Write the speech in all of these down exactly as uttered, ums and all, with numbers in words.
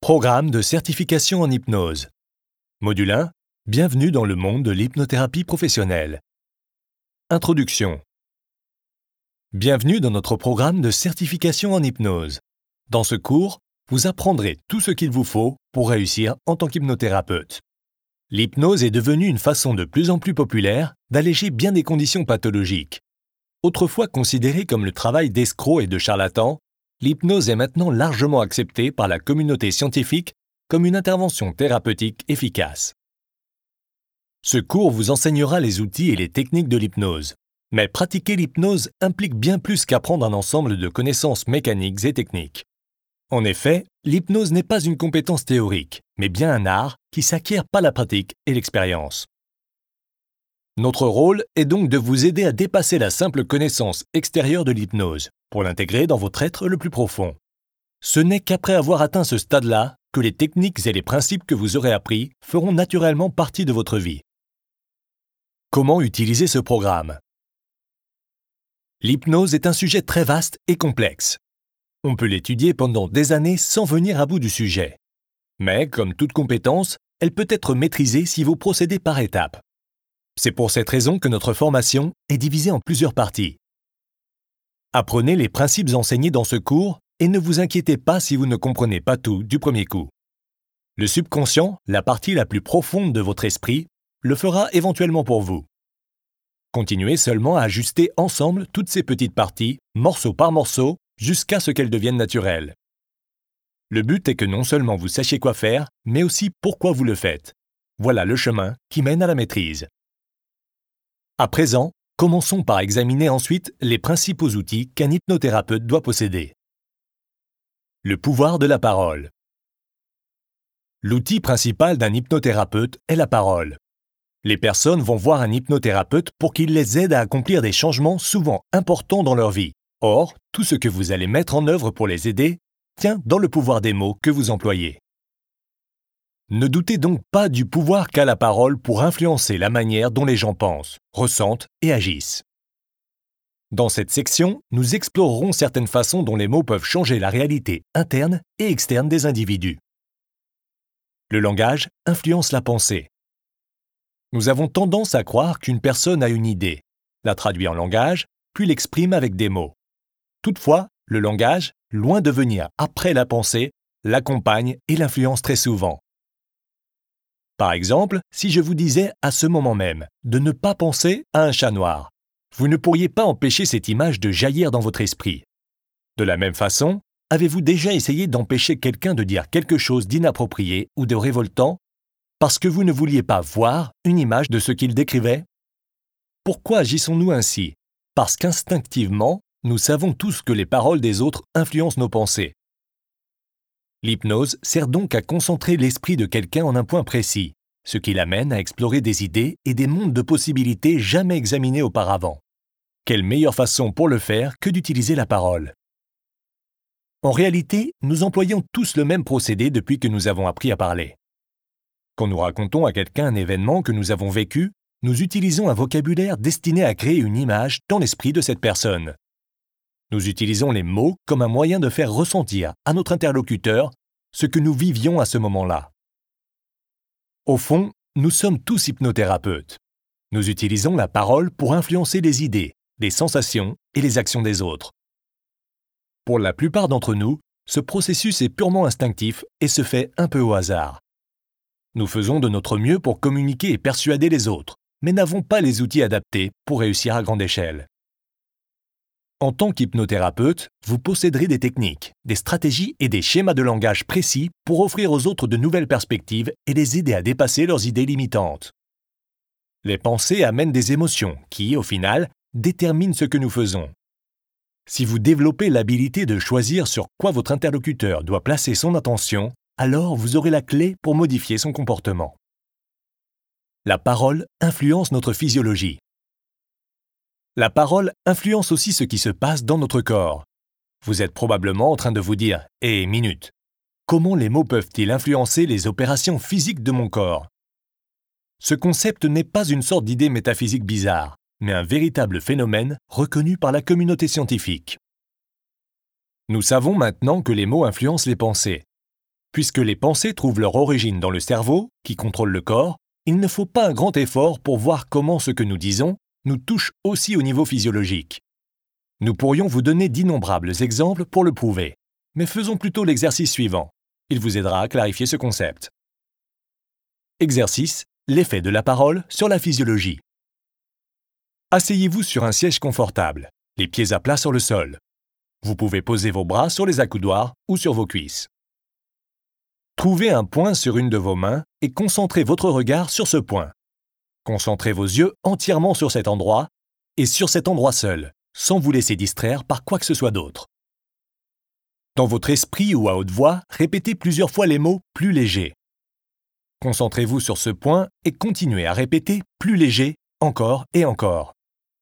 Programme de certification en hypnose. Module un. Bienvenue dans le monde de l'hypnothérapie professionnelle. Introduction. Bienvenue dans notre programme de certification en hypnose. Dans ce cours, vous apprendrez tout ce qu'il vous faut pour réussir en tant qu'hypnothérapeute. L'hypnose est devenue une façon de plus en plus populaire d'alléger bien des conditions pathologiques. Autrefois considérée comme le travail d'escrocs et de charlatans, l'hypnose est maintenant largement acceptée par la communauté scientifique comme une intervention thérapeutique efficace. Ce cours vous enseignera les outils et les techniques de l'hypnose. Mais pratiquer l'hypnose implique bien plus qu'apprendre un ensemble de connaissances mécaniques et techniques. En effet, l'hypnose n'est pas une compétence théorique, mais bien un art qui s'acquiert par la pratique et l'expérience. Notre rôle est donc de vous aider à dépasser la simple connaissance extérieure de l'hypnose, pour l'intégrer dans votre être le plus profond. Ce n'est qu'après avoir atteint ce stade-là que les techniques et les principes que vous aurez appris feront naturellement partie de votre vie. Comment utiliser ce programme ? L'hypnose est un sujet très vaste et complexe. On peut l'étudier pendant des années sans venir à bout du sujet. Mais, comme toute compétence, elle peut être maîtrisée si vous procédez par étapes. C'est pour cette raison que notre formation est divisée en plusieurs parties. Apprenez les principes enseignés dans ce cours et ne vous inquiétez pas si vous ne comprenez pas tout du premier coup. Le subconscient, la partie la plus profonde de votre esprit, le fera éventuellement pour vous. Continuez seulement à ajuster ensemble toutes ces petites parties, morceau par morceau, jusqu'à ce qu'elles deviennent naturelles. Le but est que non seulement vous sachiez quoi faire, mais aussi pourquoi vous le faites. Voilà le chemin qui mène à la maîtrise. À présent, commençons par examiner ensuite les principaux outils qu'un hypnothérapeute doit posséder. Le pouvoir de la parole. L'outil principal d'un hypnothérapeute est la parole. Les personnes vont voir un hypnothérapeute pour qu'il les aide à accomplir des changements souvent importants dans leur vie. Or, tout ce que vous allez mettre en œuvre pour les aider tient dans le pouvoir des mots que vous employez. Ne doutez donc pas du pouvoir qu'a la parole pour influencer la manière dont les gens pensent, ressentent et agissent. Dans cette section, nous explorerons certaines façons dont les mots peuvent changer la réalité interne et externe des individus. Le langage influence la pensée. Nous avons tendance à croire qu'une personne a une idée, la traduit en langage, puis l'exprime avec des mots. Toutefois, le langage, loin de venir après la pensée, l'accompagne et l'influence très souvent. Par exemple, si je vous disais à ce moment même de ne pas penser à un chat noir, vous ne pourriez pas empêcher cette image de jaillir dans votre esprit. De la même façon, avez-vous déjà essayé d'empêcher quelqu'un de dire quelque chose d'inapproprié ou de révoltant parce que vous ne vouliez pas voir une image de ce qu'il décrivait ? Pourquoi agissons-nous ainsi ? Parce qu'instinctivement, nous savons tous que les paroles des autres influencent nos pensées. L'hypnose sert donc à concentrer l'esprit de quelqu'un en un point précis, ce qui l'amène à explorer des idées et des mondes de possibilités jamais examinés auparavant. Quelle meilleure façon pour le faire que d'utiliser la parole ? En réalité, nous employons tous le même procédé depuis que nous avons appris à parler. Quand nous racontons à quelqu'un un événement que nous avons vécu, nous utilisons un vocabulaire destiné à créer une image dans l'esprit de cette personne. Nous utilisons les mots comme un moyen de faire ressentir à notre interlocuteur ce que nous vivions à ce moment-là. Au fond, nous sommes tous hypnothérapeutes. Nous utilisons la parole pour influencer les idées, les sensations et les actions des autres. Pour la plupart d'entre nous, ce processus est purement instinctif et se fait un peu au hasard. Nous faisons de notre mieux pour communiquer et persuader les autres, mais n'avons pas les outils adaptés pour réussir à grande échelle. En tant qu'hypnothérapeute, vous posséderez des techniques, des stratégies et des schémas de langage précis pour offrir aux autres de nouvelles perspectives et les aider à dépasser leurs idées limitantes. Les pensées amènent des émotions qui, au final, déterminent ce que nous faisons. Si vous développez l'habilité de choisir sur quoi votre interlocuteur doit placer son attention, alors vous aurez la clé pour modifier son comportement. La parole influence notre physiologie. La parole influence aussi ce qui se passe dans notre corps. Vous êtes probablement en train de vous dire « Eh, minute, comment les mots peuvent-ils influencer les opérations physiques de mon corps ?» Ce concept n'est pas une sorte d'idée métaphysique bizarre, mais un véritable phénomène reconnu par la communauté scientifique. Nous savons maintenant que les mots influencent les pensées. Puisque les pensées trouvent leur origine dans le cerveau, qui contrôle le corps, il ne faut pas un grand effort pour voir comment ce que nous disons nous touche aussi au niveau physiologique. Nous pourrions vous donner d'innombrables exemples pour le prouver, mais faisons plutôt l'exercice suivant. Il vous aidera à clarifier ce concept. Exercice, l'effet de la parole sur la physiologie. Asseyez-vous sur un siège confortable, les pieds à plat sur le sol. Vous pouvez poser vos bras sur les accoudoirs ou sur vos cuisses. Trouvez un point sur une de vos mains et concentrez votre regard sur ce point. Concentrez vos yeux entièrement sur cet endroit et sur cet endroit seul, sans vous laisser distraire par quoi que ce soit d'autre. Dans votre esprit ou à haute voix, répétez plusieurs fois les mots « plus léger ». Concentrez-vous sur ce point et continuez à répéter « plus léger » encore et encore.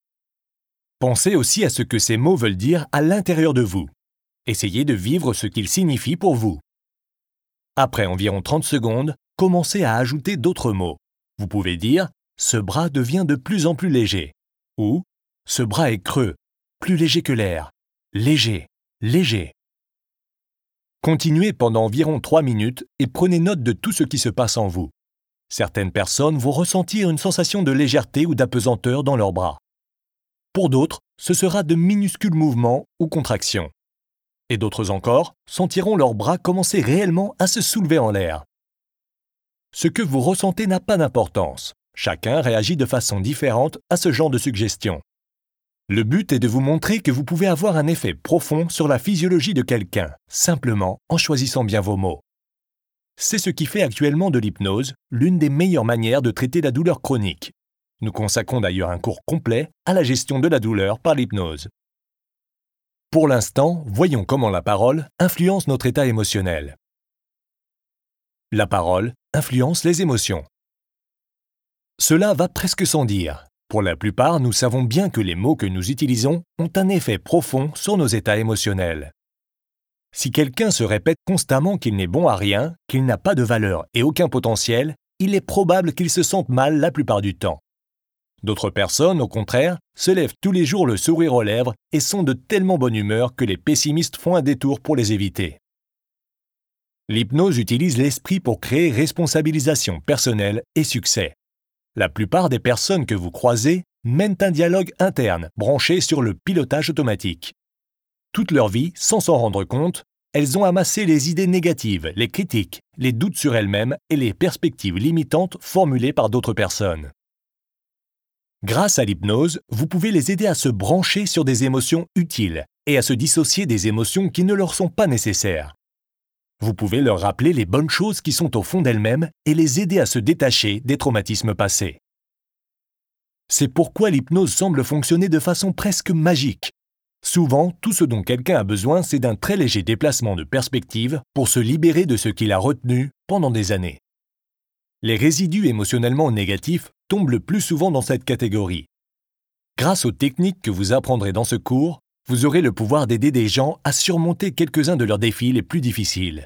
Pensez aussi à ce que ces mots veulent dire à l'intérieur de vous. Essayez de vivre ce qu'ils signifient pour vous. Après environ trente secondes, commencez à ajouter d'autres mots. Vous pouvez dire « ce bras devient de plus en plus léger » ou « ce bras est creux, plus léger que l'air, léger, léger ». Continuez pendant environ trois minutes et prenez note de tout ce qui se passe en vous. Certaines personnes vont ressentir une sensation de légèreté ou d'apesanteur dans leurs bras. Pour d'autres, ce sera de minuscules mouvements ou contractions. Et d'autres encore sentiront leurs bras commencer réellement à se soulever en l'air. Ce que vous ressentez n'a pas d'importance. Chacun réagit de façon différente à ce genre de suggestion. Le but est de vous montrer que vous pouvez avoir un effet profond sur la physiologie de quelqu'un, simplement en choisissant bien vos mots. C'est ce qui fait actuellement de l'hypnose l'une des meilleures manières de traiter la douleur chronique. Nous consacrons d'ailleurs un cours complet à la gestion de la douleur par l'hypnose. Pour l'instant, voyons comment la parole influence notre état émotionnel. La parole influence les émotions. Cela va presque sans dire. Pour la plupart, nous savons bien que les mots que nous utilisons ont un effet profond sur nos états émotionnels. Si quelqu'un se répète constamment qu'il n'est bon à rien, qu'il n'a pas de valeur et aucun potentiel, il est probable qu'il se sente mal la plupart du temps. D'autres personnes, au contraire, se lèvent tous les jours le sourire aux lèvres et sont de tellement bonne humeur que les pessimistes font un détour pour les éviter. L'hypnose utilise l'esprit pour créer responsabilisation personnelle et succès. La plupart des personnes que vous croisez mènent un dialogue interne branché sur le pilotage automatique. Toute leur vie, sans s'en rendre compte, elles ont amassé les idées négatives, les critiques, les doutes sur elles-mêmes et les perspectives limitantes formulées par d'autres personnes. Grâce à l'hypnose, vous pouvez les aider à se brancher sur des émotions utiles et à se dissocier des émotions qui ne leur sont pas nécessaires. Vous pouvez leur rappeler les bonnes choses qui sont au fond d'elles-mêmes et les aider à se détacher des traumatismes passés. C'est pourquoi l'hypnose semble fonctionner de façon presque magique. Souvent, tout ce dont quelqu'un a besoin, c'est d'un très léger déplacement de perspective pour se libérer de ce qu'il a retenu pendant des années. Les résidus émotionnellement négatifs tombent le plus souvent dans cette catégorie. Grâce aux techniques que vous apprendrez dans ce cours, vous aurez le pouvoir d'aider des gens à surmonter quelques-uns de leurs défis les plus difficiles.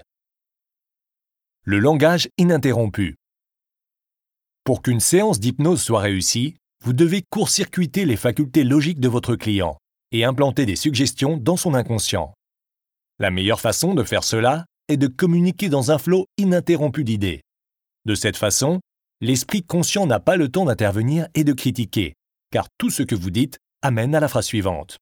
Le langage ininterrompu. Pour qu'une séance d'hypnose soit réussie, vous devez court-circuiter les facultés logiques de votre client et implanter des suggestions dans son inconscient. La meilleure façon de faire cela est de communiquer dans un flot ininterrompu d'idées. De cette façon, l'esprit conscient n'a pas le temps d'intervenir et de critiquer, car tout ce que vous dites amène à la phrase suivante.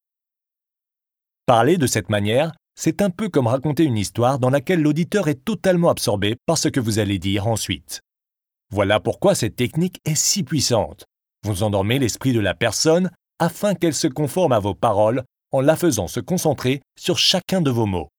Parler de cette manière, c'est un peu comme raconter une histoire dans laquelle l'auditeur est totalement absorbé par ce que vous allez dire ensuite. Voilà pourquoi cette technique est si puissante. Vous endormez l'esprit de la personne afin qu'elle se conforme à vos paroles en la faisant se concentrer sur chacun de vos mots.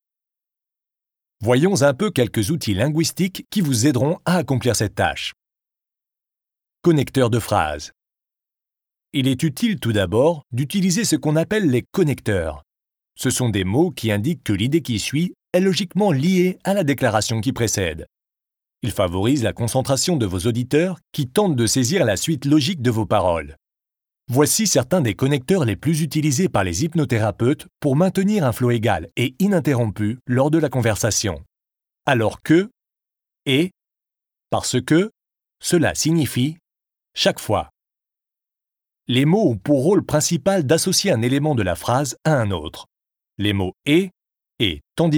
Voyons un peu quelques outils linguistiques qui vous aideront à accomplir cette tâche. Connecteurs de phrases. Il est utile tout d'abord d'utiliser ce qu'on appelle les connecteurs. Ce sont des mots qui indiquent que l'idée qui suit est logiquement liée à la déclaration qui précède. Ils favorisent la concentration de vos auditeurs qui tentent de saisir la suite logique de vos paroles. Voici certains des connecteurs les plus utilisés par les hypnothérapeutes pour maintenir un flot égal et ininterrompu lors de la conversation. Alors que, et, parce que, cela signifie, chaque fois. Les mots ont pour rôle principal d'associer un élément de la phrase à un autre. Les mots « et » et « tandis que »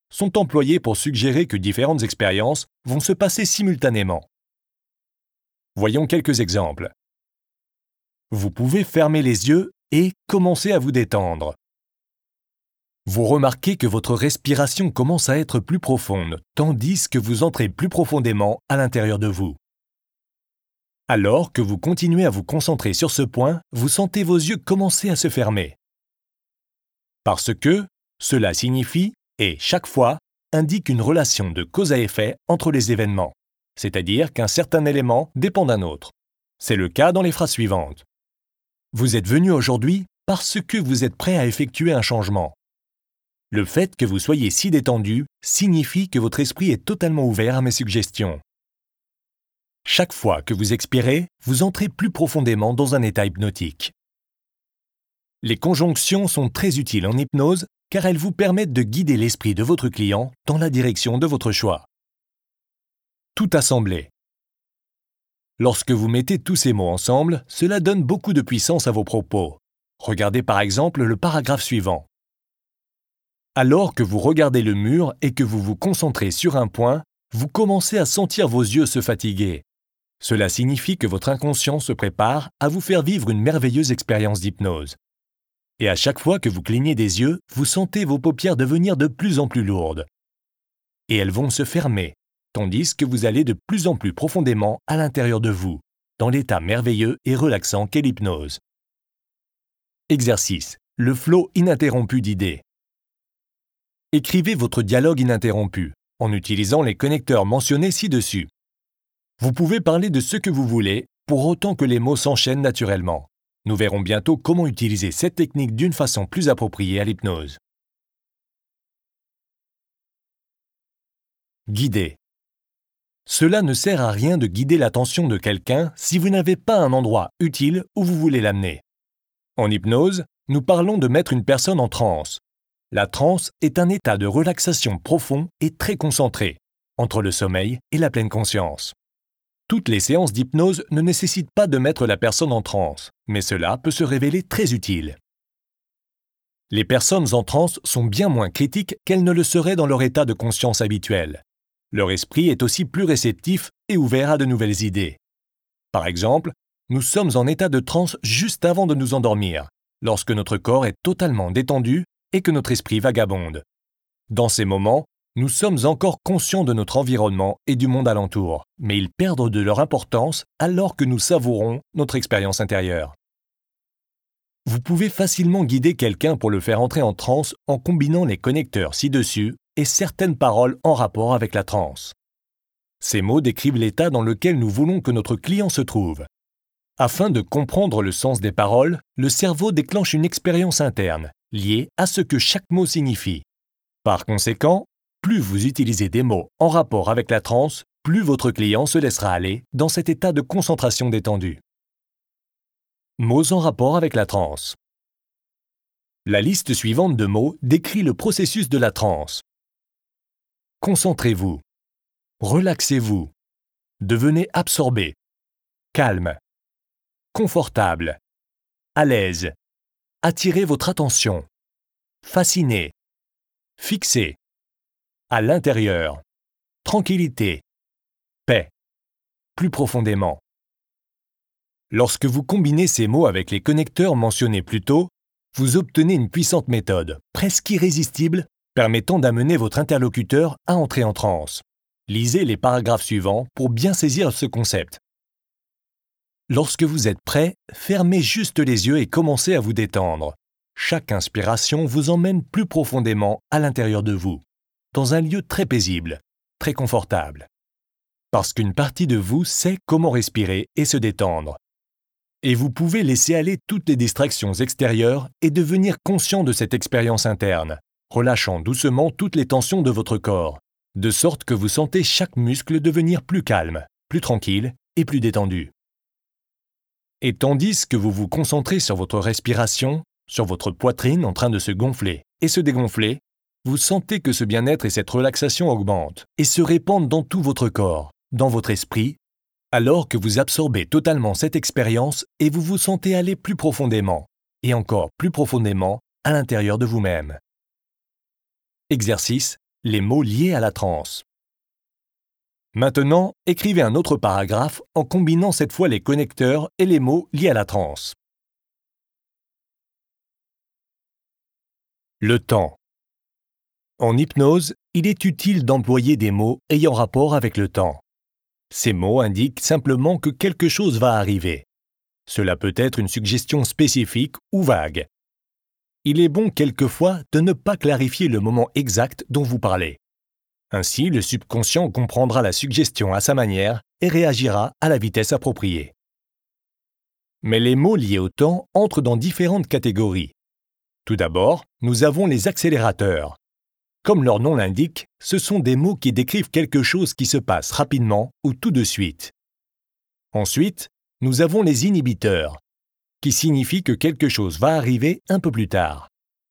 sont employés pour suggérer que différentes expériences vont se passer simultanément. Voyons quelques exemples. Vous pouvez fermer les yeux et commencer à vous détendre. Vous remarquez que votre respiration commence à être plus profonde, tandis que vous entrez plus profondément à l'intérieur de vous. Alors que vous continuez à vous concentrer sur ce point, vous sentez vos yeux commencer à se fermer. Parce que cela signifie, et chaque fois, indique une relation de cause à effet entre les événements, c'est-à-dire qu'un certain élément dépend d'un autre. C'est le cas dans les phrases suivantes. Vous êtes venu aujourd'hui parce que vous êtes prêt à effectuer un changement. Le fait que vous soyez si détendu signifie que votre esprit est totalement ouvert à mes suggestions. Chaque fois que vous expirez, vous entrez plus profondément dans un état hypnotique. Les conjonctions sont très utiles en hypnose car elles vous permettent de guider l'esprit de votre client dans la direction de votre choix. Tout assemblé. Lorsque vous mettez tous ces mots ensemble, cela donne beaucoup de puissance à vos propos. Regardez par exemple le paragraphe suivant. Alors que vous regardez le mur et que vous vous concentrez sur un point, vous commencez à sentir vos yeux se fatiguer. Cela signifie que votre inconscient se prépare à vous faire vivre une merveilleuse expérience d'hypnose. Et à chaque fois que vous clignez des yeux, vous sentez vos paupières devenir de plus en plus lourdes. Et elles vont se fermer, tandis que vous allez de plus en plus profondément à l'intérieur de vous, dans l'état merveilleux et relaxant qu'est l'hypnose. Exercice. Le flot ininterrompu d'idées. Écrivez votre dialogue ininterrompu, en utilisant les connecteurs mentionnés ci-dessus. Vous pouvez parler de ce que vous voulez, pour autant que les mots s'enchaînent naturellement. Nous verrons bientôt comment utiliser cette technique d'une façon plus appropriée à l'hypnose. Guider. Cela ne sert à rien de guider l'attention de quelqu'un si vous n'avez pas un endroit utile où vous voulez l'amener. En hypnose, nous parlons de mettre une personne en transe. La transe est un état de relaxation profond et très concentré, entre le sommeil et la pleine conscience. Toutes les séances d'hypnose ne nécessitent pas de mettre la personne en transe, mais cela peut se révéler très utile. Les personnes en transe sont bien moins critiques qu'elles ne le seraient dans leur état de conscience habituel. Leur esprit est aussi plus réceptif et ouvert à de nouvelles idées. Par exemple, nous sommes en état de transe juste avant de nous endormir, lorsque notre corps est totalement détendu et que notre esprit vagabonde. Dans ces moments, nous sommes encore conscients de notre environnement et du monde alentour, mais ils perdent de leur importance alors que nous savourons notre expérience intérieure. Vous pouvez facilement guider quelqu'un pour le faire entrer en transe en combinant les connecteurs ci-dessus et certaines paroles en rapport avec la transe. Ces mots décrivent l'état dans lequel nous voulons que notre client se trouve. Afin de comprendre le sens des paroles, le cerveau déclenche une expérience interne, liée à ce que chaque mot signifie. Par conséquent, plus vous utilisez des mots en rapport avec la transe, plus votre client se laissera aller dans cet état de concentration détendue. Mots en rapport avec la transe. La liste suivante de mots décrit le processus de la transe. Concentrez-vous. Relaxez-vous. Devenez absorbé. Calme. Confortable. À l'aise. Attirez votre attention. Fasciné. Fixé. À l'intérieur. Tranquillité. Paix. Plus profondément. Lorsque vous combinez ces mots avec les connecteurs mentionnés plus tôt, vous obtenez une puissante méthode, presque irrésistible, permettant d'amener votre interlocuteur à entrer en transe. Lisez les paragraphes suivants pour bien saisir ce concept. Lorsque vous êtes prêt, fermez juste les yeux et commencez à vous détendre. Chaque inspiration vous emmène plus profondément à l'intérieur de vous, dans un lieu très paisible, très confortable. Parce qu'une partie de vous sait comment respirer et se détendre. Et vous pouvez laisser aller toutes les distractions extérieures et devenir conscient de cette expérience interne, relâchant doucement toutes les tensions de votre corps, de sorte que vous sentez chaque muscle devenir plus calme, plus tranquille et plus détendu. Et tandis que vous vous concentrez sur votre respiration, sur votre poitrine en train de se gonfler et se dégonfler, vous sentez que ce bien-être et cette relaxation augmentent et se répandent dans tout votre corps, dans votre esprit, alors que vous absorbez totalement cette expérience et vous vous sentez aller plus profondément, et encore plus profondément, à l'intérieur de vous-même. Exercice. les mots liés à la transe. Maintenant, écrivez un autre paragraphe en combinant cette fois les connecteurs et les mots liés à la transe. Le temps. En hypnose, il est utile d'employer des mots ayant rapport avec le temps. Ces mots indiquent simplement que quelque chose va arriver. Cela peut être une suggestion spécifique ou vague. Il est bon quelquefois de ne pas clarifier le moment exact dont vous parlez. Ainsi, le subconscient comprendra la suggestion à sa manière et réagira à la vitesse appropriée. Mais les mots liés au temps entrent dans différentes catégories. Tout d'abord, nous avons les accélérateurs. Comme leur nom l'indique, ce sont des mots qui décrivent quelque chose qui se passe rapidement ou tout de suite. Ensuite, nous avons les inhibiteurs, qui signifient que quelque chose va arriver un peu plus tard.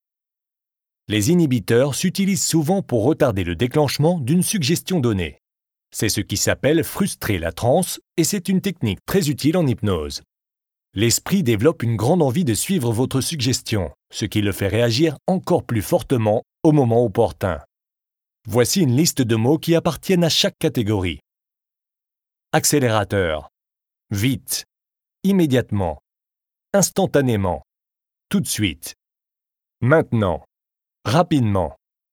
Les inhibiteurs s'utilisent souvent pour retarder le déclenchement d'une suggestion donnée. C'est ce qui s'appelle frustrer la transe et c'est une technique très utile en hypnose. L'esprit développe une grande envie de suivre votre suggestion, ce qui le fait réagir encore plus fortement au moment opportun. Voici une liste de mots qui appartiennent à chaque catégorie. Accélérateur. Vite. Immédiatement. Instantanément. Tout de suite. Maintenant. Rapidement.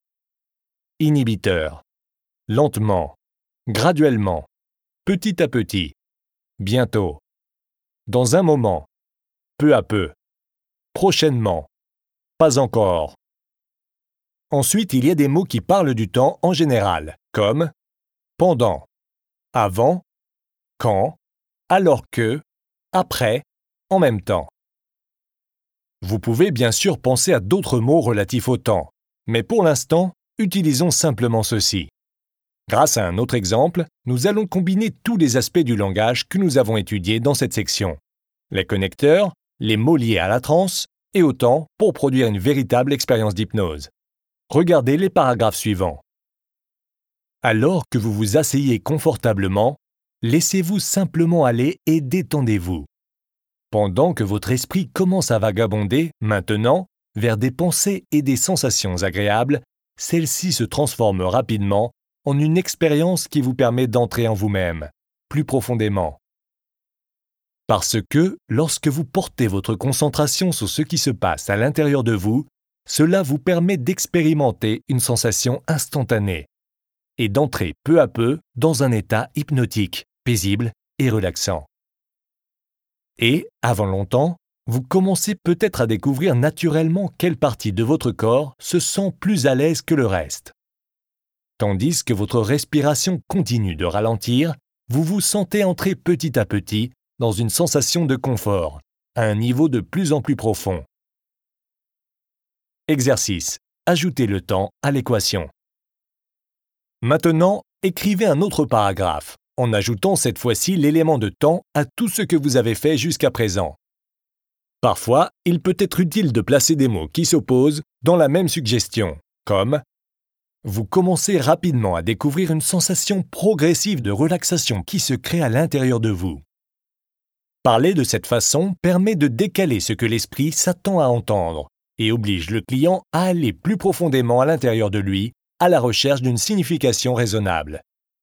Inhibiteur. Lentement. Graduellement. Petit à petit. Bientôt. Dans un moment. Peu à peu. Prochainement. Pas encore. Ensuite, il y a des mots qui parlent du temps en général, comme pendant, avant, quand, alors que, après, en même temps. Vous pouvez bien sûr penser à d'autres mots relatifs au temps, mais pour l'instant, utilisons simplement ceux-ci. Grâce à un autre exemple, nous allons combiner tous les aspects du langage que nous avons étudiés dans cette section. Les connecteurs, les mots liés à la transe et au temps pour produire une véritable expérience d'hypnose. Regardez les paragraphes suivants. Alors que vous vous asseyez confortablement, laissez-vous simplement aller et détendez-vous. Pendant que votre esprit commence à vagabonder, maintenant, vers des pensées et des sensations agréables, celles-ci se transforment rapidement en une expérience qui vous permet d'entrer en vous-même, plus profondément. Parce que, lorsque vous portez votre concentration sur ce qui se passe à l'intérieur de vous, cela vous permet d'expérimenter une sensation instantanée et d'entrer peu à peu dans un état hypnotique, paisible et relaxant. Et, avant longtemps, vous commencez peut-être à découvrir naturellement quelle partie de votre corps se sent plus à l'aise que le reste. Tandis que votre respiration continue de ralentir, vous vous sentez entrer petit à petit dans une sensation de confort, à un niveau de plus en plus profond. Exercice. Ajoutez le temps à l'équation. Maintenant, écrivez un autre paragraphe, en ajoutant cette fois-ci l'élément de temps à tout ce que vous avez fait jusqu'à présent. Parfois, il peut être utile de placer des mots qui s'opposent dans la même suggestion, comme « Vous commencez rapidement à découvrir une sensation progressive de relaxation qui se crée à l'intérieur de vous. » Parler de cette façon permet de décaler ce que l'esprit s'attend à entendre et oblige le client à aller plus profondément à l'intérieur de lui, à la recherche d'une signification raisonnable.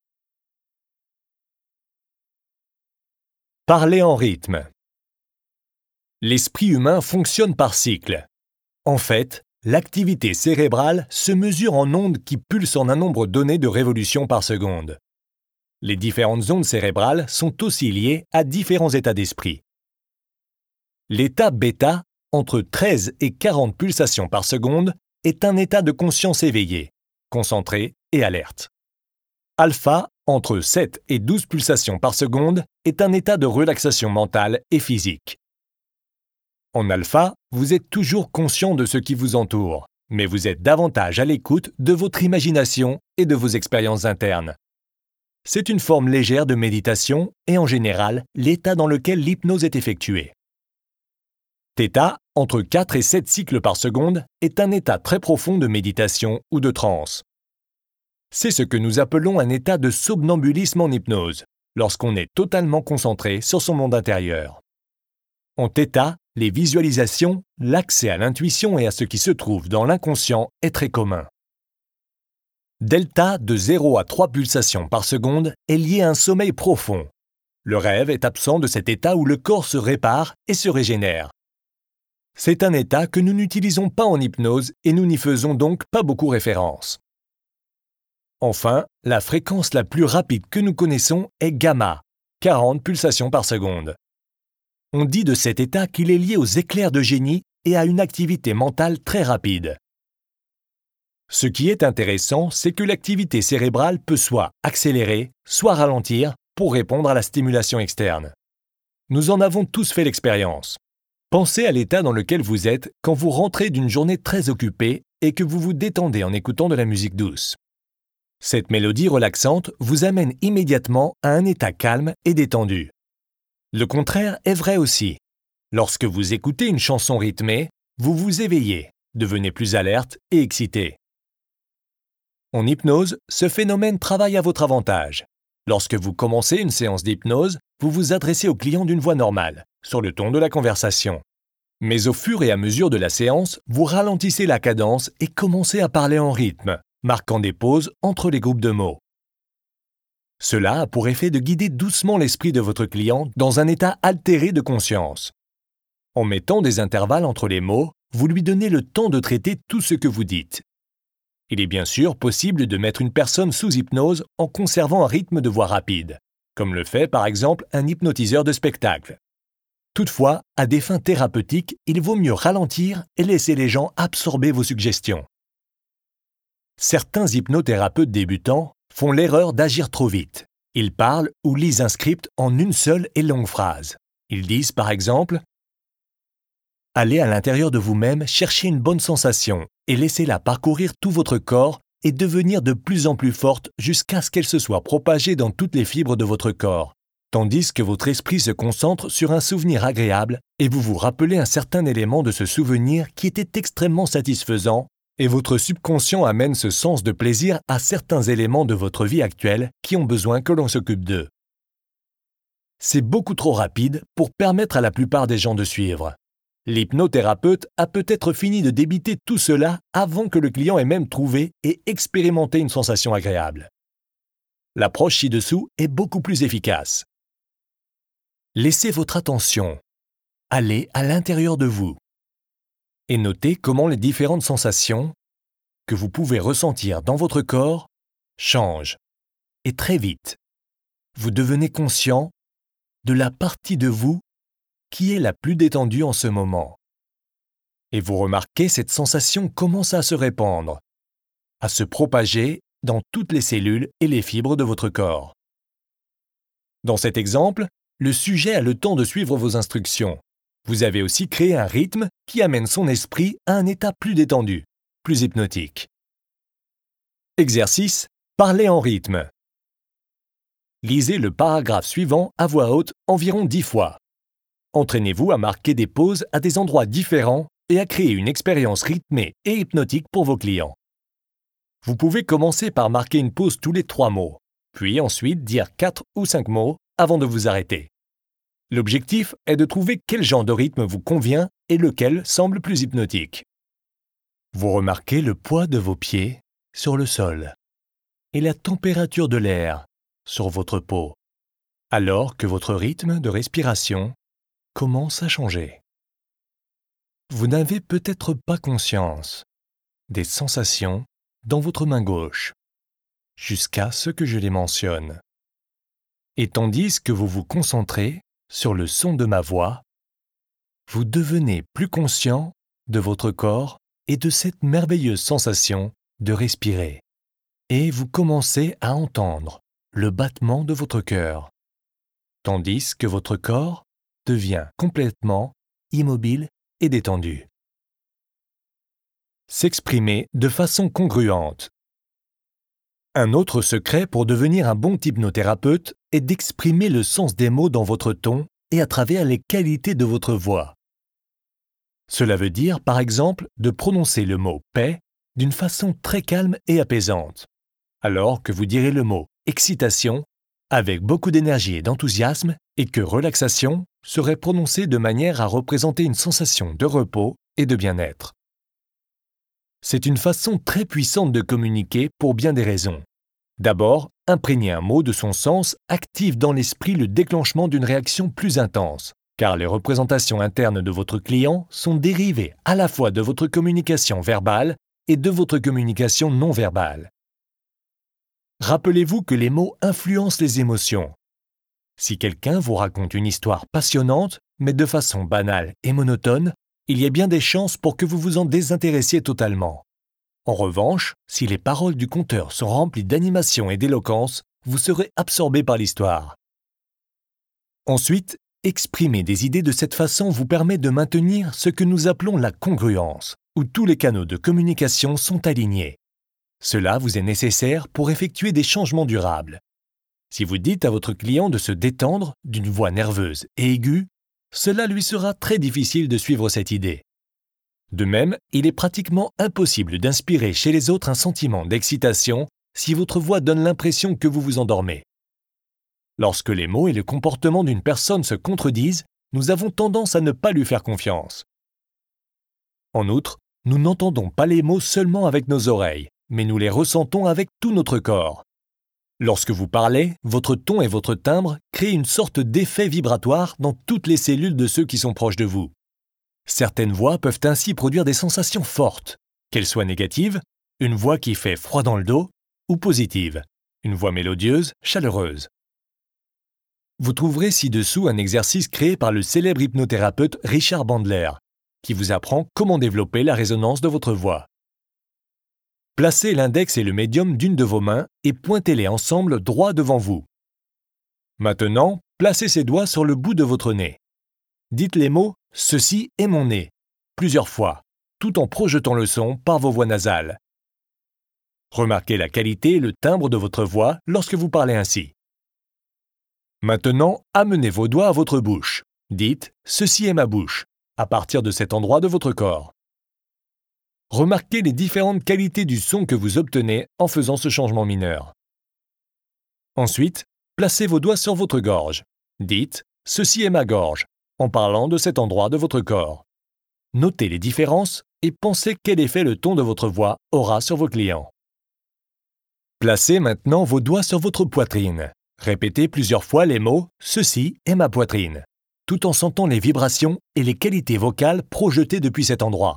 Parler en rythme. L'esprit humain fonctionne par cycle. En fait, l'activité cérébrale se mesure en ondes qui pulsent en un nombre donné de révolutions par seconde. Les différentes ondes cérébrales sont aussi liées à différents états d'esprit. L'état bêta, entre treize et quarante pulsations par seconde, est un état de conscience éveillé, concentré et alerte. Alpha, entre sept et douze pulsations par seconde, est un état de relaxation mentale et physique. En alpha, vous êtes toujours conscient de ce qui vous entoure, mais vous êtes davantage à l'écoute de votre imagination et de vos expériences internes. C'est une forme légère de méditation et en général l'état dans lequel l'hypnose est effectuée. Theta, entre quatre et sept cycles par seconde, est un état très profond de méditation ou de transe. C'est ce que nous appelons un état de somnambulisme en hypnose, lorsqu'on est totalement concentré sur son monde intérieur. En theta, les visualisations, l'accès à l'intuition et à ce qui se trouve dans l'inconscient est très commun. Delta de zéro à trois pulsations par seconde est lié à un sommeil profond. Le rêve est absent de cet état où le corps se répare et se régénère. C'est un état que nous n'utilisons pas en hypnose et nous n'y faisons donc pas beaucoup référence. Enfin, la fréquence la plus rapide que nous connaissons est gamma, quarante pulsations par seconde. On dit de cet état qu'il est lié aux éclairs de génie et à une activité mentale très rapide. Ce qui est intéressant, c'est que l'activité cérébrale peut soit accélérer, soit ralentir pour répondre à la stimulation externe. Nous en avons tous fait l'expérience. Pensez à l'état dans lequel vous êtes quand vous rentrez d'une journée très occupée et que vous vous détendez en écoutant de la musique douce. Cette mélodie relaxante vous amène immédiatement à un état calme et détendu. Le contraire est vrai aussi. Lorsque vous écoutez une chanson rythmée, vous vous éveillez, devenez plus alerte et excité. En hypnose, ce phénomène travaille à votre avantage. Lorsque vous commencez une séance d'hypnose, vous vous adressez au client d'une voix normale, sur le ton de la conversation. Mais au fur et à mesure de la séance, vous ralentissez la cadence et commencez à parler en rythme, marquant des pauses entre les groupes de mots. Cela a pour effet de guider doucement l'esprit de votre client dans un état altéré de conscience. En mettant des intervalles entre les mots, vous lui donnez le temps de traiter tout ce que vous dites. Il est bien sûr possible de mettre une personne sous hypnose en conservant un rythme de voix rapide, comme le fait par exemple un hypnotiseur de spectacle. Toutefois, à des fins thérapeutiques, il vaut mieux ralentir et laisser les gens absorber vos suggestions. Certains hypnothérapeutes débutants font l'erreur d'agir trop vite. Ils parlent ou lisent un script en une seule et longue phrase. Ils disent par exemple « Allez à l'intérieur de vous-même chercher une bonne sensation et laissez-la parcourir tout votre corps et devenir de plus en plus forte jusqu'à ce qu'elle se soit propagée dans toutes les fibres de votre corps, tandis que votre esprit se concentre sur un souvenir agréable et vous vous rappelez un certain élément de ce souvenir qui était extrêmement satisfaisant et votre subconscient amène ce sens de plaisir à certains éléments de votre vie actuelle qui ont besoin que l'on s'occupe d'eux. C'est beaucoup trop rapide pour permettre à la plupart des gens de suivre. L'hypnothérapeute a peut-être fini de débiter tout cela avant que le client ait même trouvé et expérimenté une sensation agréable. L'approche ci-dessous est beaucoup plus efficace. Laissez votre attention aller à l'intérieur de vous et notez comment les différentes sensations que vous pouvez ressentir dans votre corps changent. Et très vite, vous devenez conscient de la partie de vous qui est la plus détendue en ce moment. Et vous remarquez cette sensation commence à se répandre, à se propager dans toutes les cellules et les fibres de votre corps. Dans cet exemple, le sujet a le temps de suivre vos instructions. Vous avez aussi créé un rythme qui amène son esprit à un état plus détendu, plus hypnotique. Exercice, parlez en rythme. Lisez le paragraphe suivant à voix haute environ dix fois. Entraînez-vous à marquer des pauses à des endroits différents et à créer une expérience rythmée et hypnotique pour vos clients. Vous pouvez commencer par marquer une pause tous les trois mots, puis ensuite dire quatre ou cinq mots avant de vous arrêter. L'objectif est de trouver quel genre de rythme vous convient et lequel semble plus hypnotique. Vous remarquez le poids de vos pieds sur le sol et la température de l'air sur votre peau, alors que votre rythme de respiration commence à changer. Vous n'avez peut-être pas conscience des sensations dans votre main gauche, jusqu'à ce que je les mentionne. Et tandis que vous vous concentrez sur le son de ma voix, vous devenez plus conscient de votre corps et de cette merveilleuse sensation de respirer. Et vous commencez à entendre le battement de votre cœur, tandis que votre corps devient complètement immobile et détendu. S'exprimer de façon congruente. Un autre secret pour devenir un bon hypnothérapeute est d'exprimer le sens des mots dans votre ton et à travers les qualités de votre voix. Cela veut dire, par exemple, de prononcer le mot « paix » d'une façon très calme et apaisante, alors que vous direz le mot « excitation » avec beaucoup d'énergie et d'enthousiasme et que « relaxation » serait prononcé de manière à représenter une sensation de repos et de bien-être. C'est une façon très puissante de communiquer pour bien des raisons. D'abord, imprégner un mot de son sens active dans l'esprit le déclenchement d'une réaction plus intense, car les représentations internes de votre client sont dérivées à la fois de votre communication verbale et de votre communication non verbale. Rappelez-vous que les mots influencent les émotions. Si quelqu'un vous raconte une histoire passionnante, mais de façon banale et monotone, il y a bien des chances pour que vous vous en désintéressiez totalement. En revanche, si les paroles du conteur sont remplies d'animation et d'éloquence, vous serez absorbé par l'histoire. Ensuite, exprimer des idées de cette façon vous permet de maintenir ce que nous appelons la congruence, où tous les canaux de communication sont alignés. Cela vous est nécessaire pour effectuer des changements durables. Si vous dites à votre client de se détendre d'une voix nerveuse et aiguë, cela lui sera très difficile de suivre cette idée. De même, il est pratiquement impossible d'inspirer chez les autres un sentiment d'excitation si votre voix donne l'impression que vous vous endormez. Lorsque les mots et le comportement d'une personne se contredisent, nous avons tendance à ne pas lui faire confiance. En outre, nous n'entendons pas les mots seulement avec nos oreilles, mais nous les ressentons avec tout notre corps. Lorsque vous parlez, votre ton et votre timbre créent une sorte d'effet vibratoire dans toutes les cellules de ceux qui sont proches de vous. Certaines voix peuvent ainsi produire des sensations fortes, qu'elles soient négatives, une voix qui fait froid dans le dos, ou positive, une voix mélodieuse, chaleureuse. Vous trouverez ci-dessous un exercice créé par le célèbre hypnothérapeute Richard Bandler, qui vous apprend comment développer la résonance de votre voix. Placez l'index et le médium d'une de vos mains et pointez-les ensemble droit devant vous. Maintenant, placez ces doigts sur le bout de votre nez. Dites les mots « ceci est mon nez » plusieurs fois, tout en projetant le son par vos voix nasales. Remarquez la qualité et le timbre de votre voix lorsque vous parlez ainsi. Maintenant, amenez vos doigts à votre bouche. Dites « ceci est ma bouche » à partir de cet endroit de votre corps. Remarquez les différentes qualités du son que vous obtenez en faisant ce changement mineur. Ensuite, placez vos doigts sur votre gorge. Dites « ceci est ma gorge » en parlant de cet endroit de votre corps. Notez les différences et pensez quel effet le ton de votre voix aura sur vos clients. Placez maintenant vos doigts sur votre poitrine. Répétez plusieurs fois les mots « ceci est ma poitrine » tout en sentant les vibrations et les qualités vocales projetées depuis cet endroit.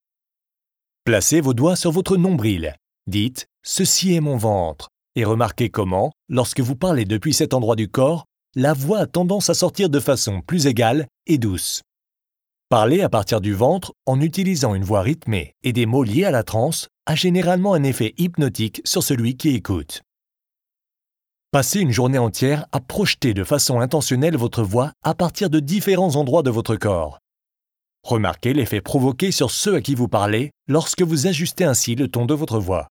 Placez vos doigts sur votre nombril. Dites « ceci est mon ventre » et remarquez comment, lorsque vous parlez depuis cet endroit du corps, la voix a tendance à sortir de façon plus égale et douce. Parler à partir du ventre en utilisant une voix rythmée et des mots liés à la transe a généralement un effet hypnotique sur celui qui écoute. Passez une journée entière à projeter de façon intentionnelle votre voix à partir de différents endroits de votre corps. Remarquez l'effet provoqué sur ceux à qui vous parlez lorsque vous ajustez ainsi le ton de votre voix.